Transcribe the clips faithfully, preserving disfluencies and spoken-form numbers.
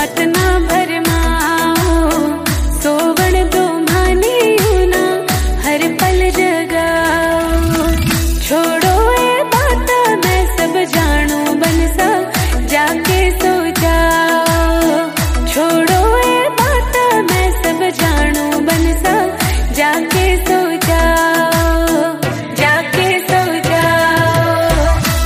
मत ना भरमाओ, सोवण दो माने ना हर पल जगाओ। छोड़ो ये बाता मैं सब जानू बनसा जाके सो जाओ। छोड़ो ये बाता मैं सब जानू बनसा जाके सो जाओ, जाके सो जाओ।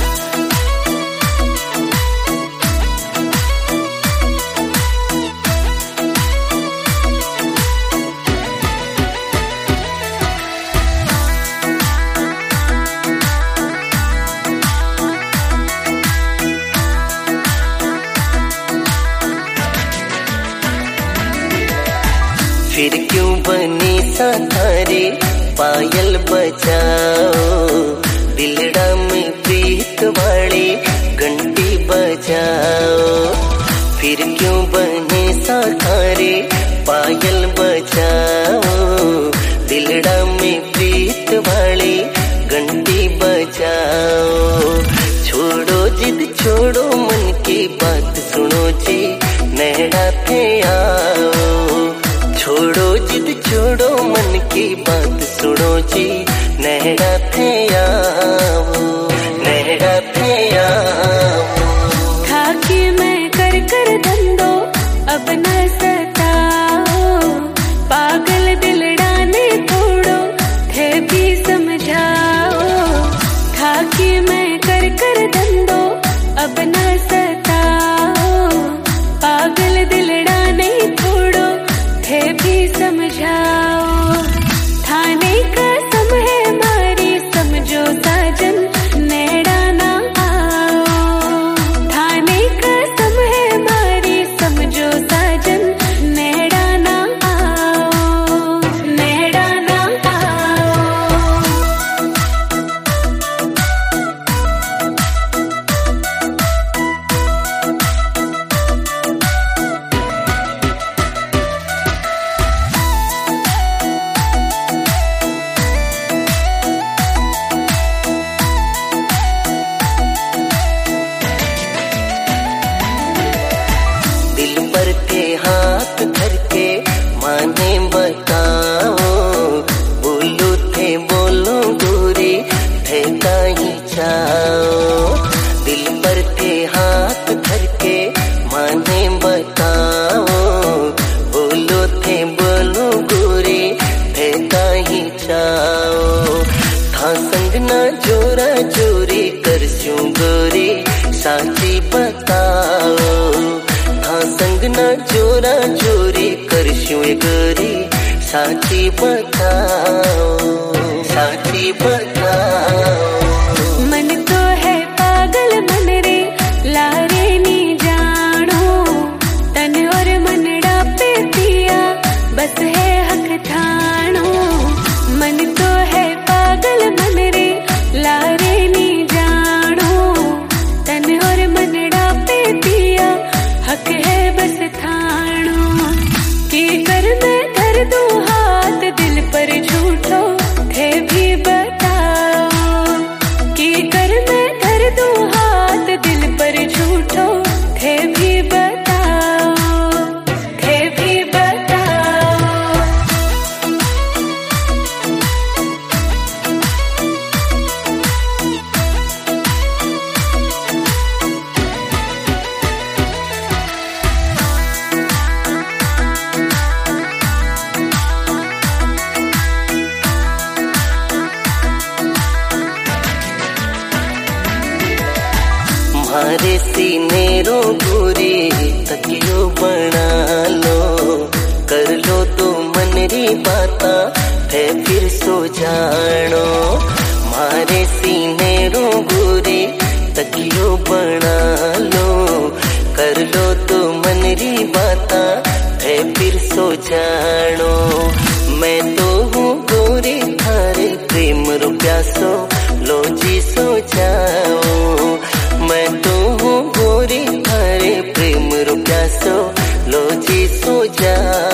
फिर क्यों बनी साथारे पायल बजाओ, दिलड़ा में प्रीत वाली घंटी बजाओ। फिर क्यों बने साथारे पायल बजाओ, दिलड़ा में प्रीत वाली घंटी बजाओ। छोड़ो जिद छोड़ो मन की बात सुनो जी नैना थे आओ। छोड़ो जिद छोड़ो मन की बात सुनो जी नैना थे आओ, नैना थे आओ। खाकी मैं कर कर धंधो अब न सताओ, पागल दिलड़ाने थोड़ो थे भी समझाओ। खाकी मैं कर कर धंधो अब न सताओ, पागल दिलड़ाने थोड़ो थे भी समझाओ। थाने कसम है मारी समझो साजन नेड़ा ना आओ। थाने कसम है मारी समझो साजन नेड़ा ना आओ, नेड़ा ना आओ। दिल पर के हाथ धर के माने बताओ, बोलो थे बोलो गोरी थे कहीं जाओ। दिल पर के हाथ धर के माने बताओ, बोलो थे बोलो गोरी थे कहीं जाओ। था संग ना जोरा जोरी कर स्यूं गोरी साची बताओ। संग न जोरा जोरी करशूं गोरी साची बताओ, साची बताओ। मन तो है पागल मन रे लारे नी जानो, तन और मनड़ा पे दिया बस है हक ठाणो। मन तो है पागल मन रे लारे नी जानो, तन और मनड़ा पे दिया हक है बस थाणो। की कर मैं धर दूं हाथ दिल पर झूठो थे भी बताओ। की कर मैं धर दूं हाथ दिल पर झूठो थे भी बताओ, थे भी बताओ। मारे सीने रो गोरी तकियो बना लो, कर लो तो मनरी बाता थे फिर सो जानो। मारे सीने रो गोरी तकियो बना लो, कर लो तो मनरी बाता थे फिर सो जानो। मैं तो हूँ गोरी थारे प्रेम रो प्यासो लो जी सो जाओ। मैं तो हूँ गोरी थारे प्रेम रो प्यासो लो जी सो जाओ।